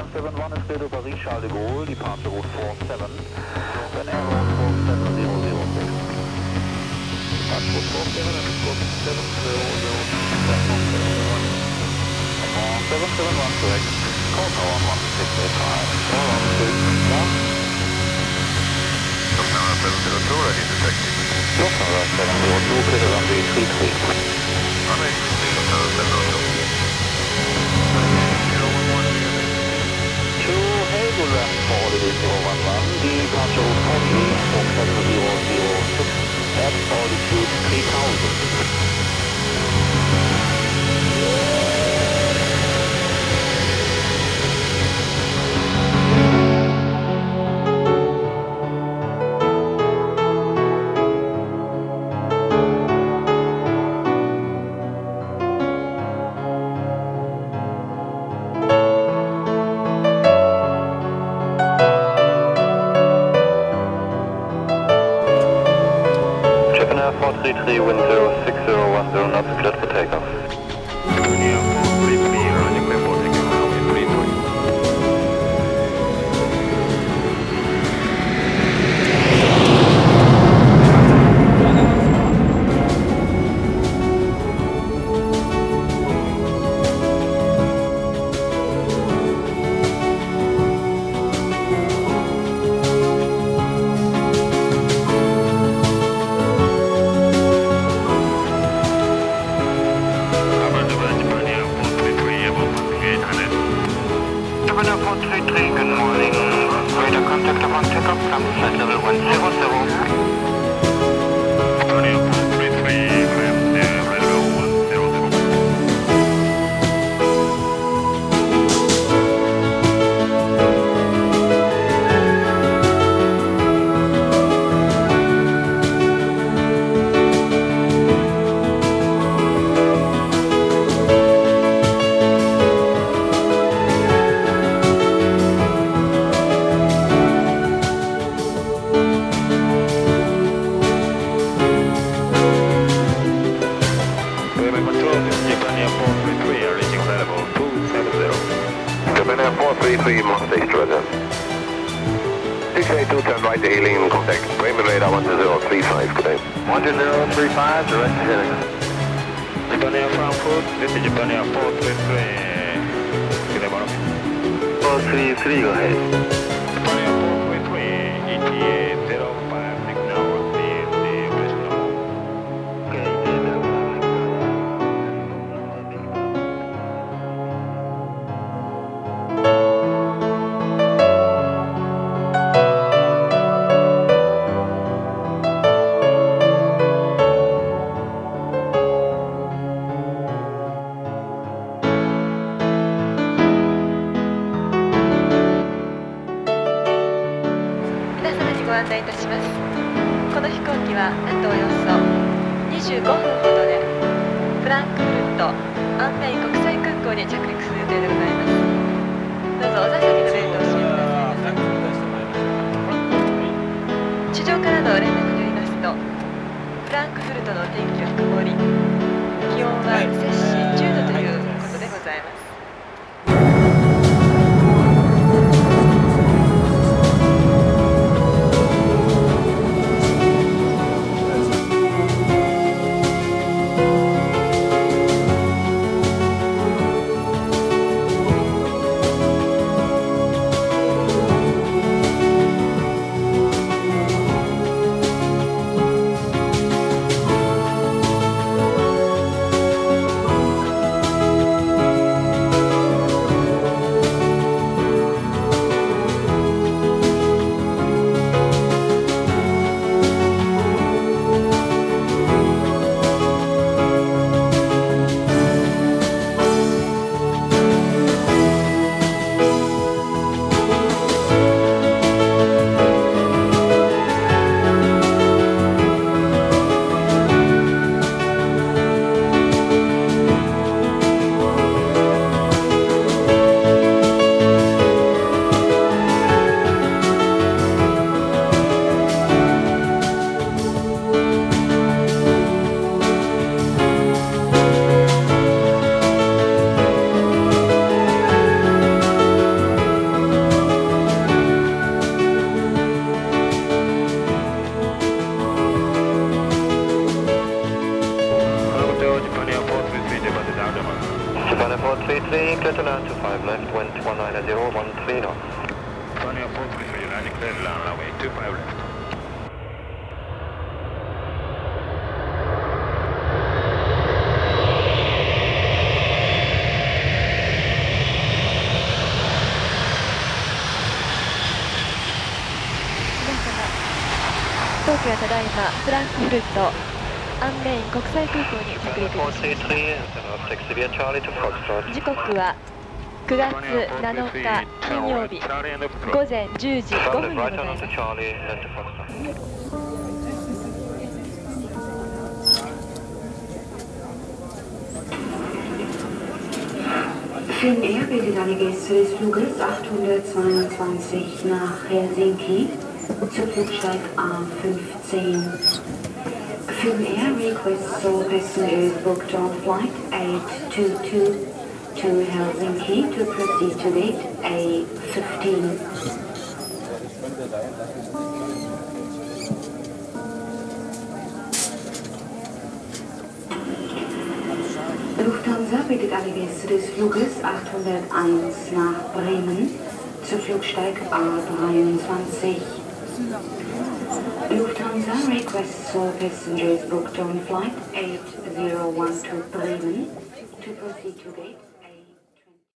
171 is clear to Paris Charles de Gaulle, departure route 47, then air route 47006. Departure route 47 and route 771 correct. Call tower 1685. All on the Lufthansa 702, ready to taxi. Lufthansa 702, clear to runway 33. Runway 33, Lufthansa 702. Helgoland for holiday 011, departure route 48, 47006, at altitude 3000. Japan Air 433, wind 06010, knots cleared for takeoff. Japan Air 433, running clear for takeoff, runway 33. Japan Air 433, good morning. Radar contact upon takeoff from flight level 100. Japan Air 433, climb flight level 100. Japan Air 433, Monday, Australia. 682, turn right to hailing contact. Raymond radar 1035, good day. 1035, direct heading. Japan Air Frankfurt, this is Japan Air 433. Good day, Bono. 433, go ahead. Japan Air 433, ETA 056 now, CST, operational. 皆様にご案内いたします。この飛行機はあとおよそ25分ほどでフランクフルトアンメイン国際空港に着陸する予定でございます。どうぞお座席のベルトを閉めてくださいませ。地上からの連絡によりますと、フランクフルトの天気は曇り、気温は摂氏10度ということでございます。 Japan 433, clear to land 25 left, wind 190, 13 knots. Japan 433, landing clear to land, runway 25 left. 飛行機はただいまフランクフルトアンメイン国際空港に着陸です。時刻は9月7日金曜日午前10時5分でございます。 Finnair bittet alle Gäste des Fluges 822 nach Helsinki zu Flugsteig A15. Finnair requests all passengers booked on flight 822 to Helsinki to proceed to gate A15. Lufthansa bittet alle Gäste des Fluges 801 nach Bremen zu Flugsteig A23. Lufthansa requests all passengers booked on flight 8012 Bremen to proceed to gate